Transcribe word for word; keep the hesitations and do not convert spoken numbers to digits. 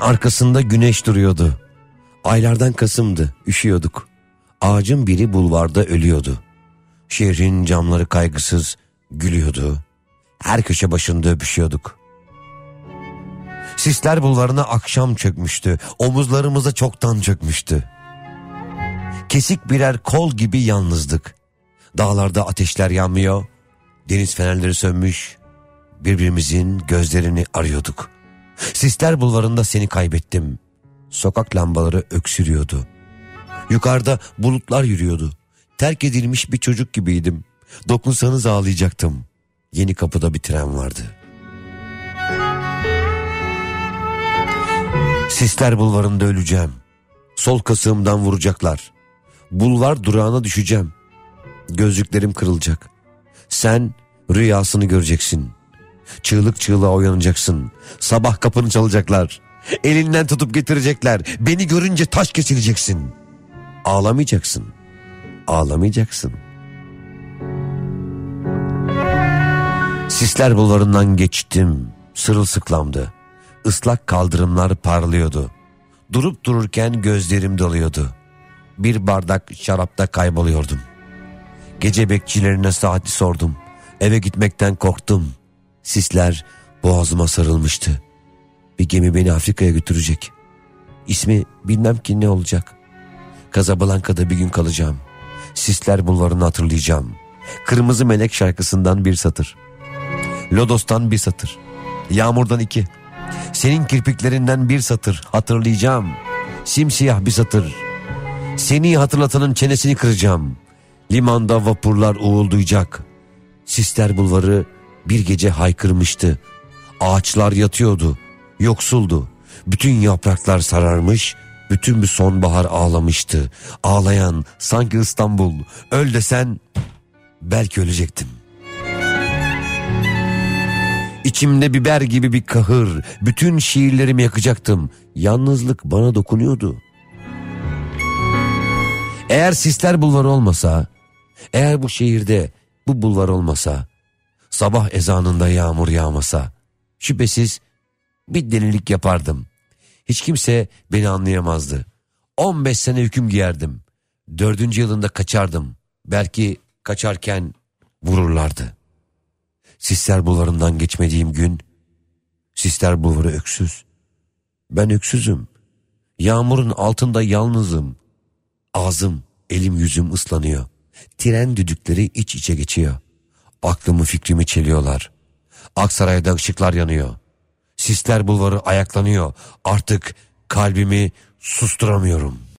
arkasında güneş duruyordu. Aylardan Kasım'dı, üşüyorduk. Ağacın biri bulvarda ölüyordu. Şehrin camları kaygısız gülüyordu. Her köşe başında öpüşüyorduk. Sisler bulvarına akşam çökmüştü. Omuzlarımıza çoktan çökmüştü. Kesik birer kol gibi yalnızdık. Dağlarda ateşler yanmıyor. Deniz fenerleri sönmüş. Birbirimizin gözlerini arıyorduk. Sisler bulvarında seni kaybettim. Sokak lambaları öksürüyordu. Yukarıda bulutlar yürüyordu. Terk edilmiş bir çocuk gibiydim. Dokunsanız ağlayacaktım. Yeni kapıda bir tren vardı. Sisler bulvarında öleceğim. Sol kasığımdan vuracaklar. Bulvar durağına düşeceğim. Gözlüklerim kırılacak. Sen rüyasını göreceksin. Çığlık çığlığa uyanacaksın. Sabah kapını çalacaklar. Elinden tutup getirecekler. Beni görünce taş kesileceksin. Ağlamayacaksın. Ağlamayacaksın. Sisler bulvarından geçtim. Sırılsıklamdı. Islak kaldırımlar parlıyordu. Durup dururken gözlerim doluyordu. Bir bardak şarapta kayboluyordum. Gece bekçilerine saati sordum. Eve gitmekten korktum. Sisler boğazıma sarılmıştı. Bir gemi beni Afrika'ya götürecek. İsmi bilmem ki ne olacak. Casablanca'da bir gün kalacağım. Sisler bulvarını hatırlayacağım. Kırmızı Melek şarkısından bir satır. Lodos'tan bir satır. Yağmurdan iki. Senin kirpiklerinden bir satır hatırlayacağım. Simsiyah bir satır. Seni hatırlatanın çenesini kıracağım. Limanda vapurlar uğulduyacak. Sisler bulvarı bir gece haykırmıştı. Ağaçlar yatıyordu. Yoksuldu. Bütün yapraklar sararmış. Bütün bir sonbahar ağlamıştı. Ağlayan sanki İstanbul. Öl desen belki ölecektim. İçimde biber gibi bir kahır. Bütün şiirlerimi yakacaktım. Yalnızlık bana dokunuyordu. Eğer Sisler bulvarı olmasa, eğer bu şehirde bu bulvar olmasa, sabah ezanında yağmur yağmasa, şüphesiz bir delilik yapardım. Hiç kimse beni anlayamazdı. on beş sene hüküm giyerdim. Dördüncü yılında kaçardım. Belki kaçarken vururlardı. Sisler bulvarından geçmediğim gün, Sisler bulvarı öksüz. Ben öksüzüm. Yağmurun altında yalnızım. Ağzım, elim yüzüm ıslanıyor. Tren düdükleri iç içe geçiyor. Aklımı fikrimi çeliyorlar. Aksaray'da ışıklar yanıyor. Sisler bulvarı ayaklanıyor. Artık kalbimi susturamıyorum.